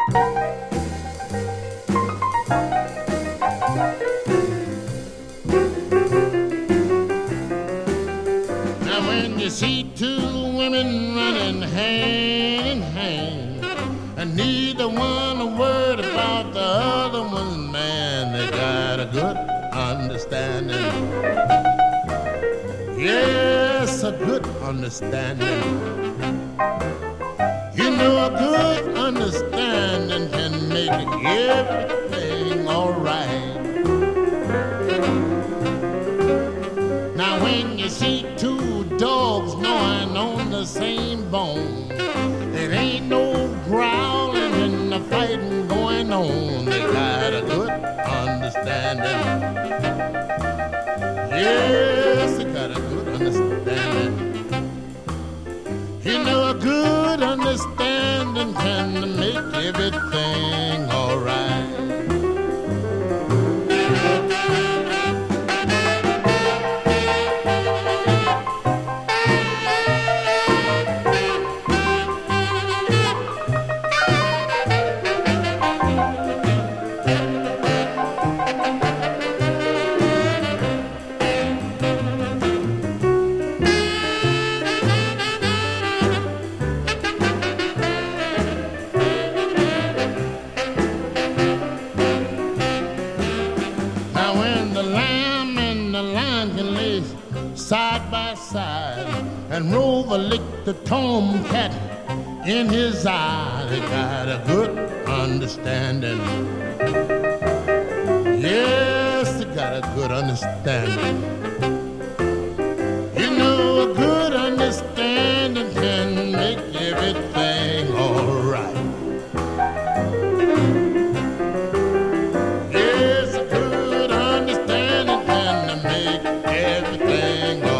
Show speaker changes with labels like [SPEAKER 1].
[SPEAKER 1] Now when you see two women running hand in hand, and neither one a word about the other one's man, they got a good understanding. Yes, a good understanding. You know a good understanding can make everything alright. Now when you see two dogs gnawing on the same bone, it ain't no growling and the fighting going on. They got a good understanding. Yes, they got a good understanding. You know a good understanding can make everything alright. Side by side, and Rover licked the tomcat in his eye. They got a good understanding. Yes, they got a good understanding. You know a good understanding can make everything alright. Yes, a good understanding can make everything alright.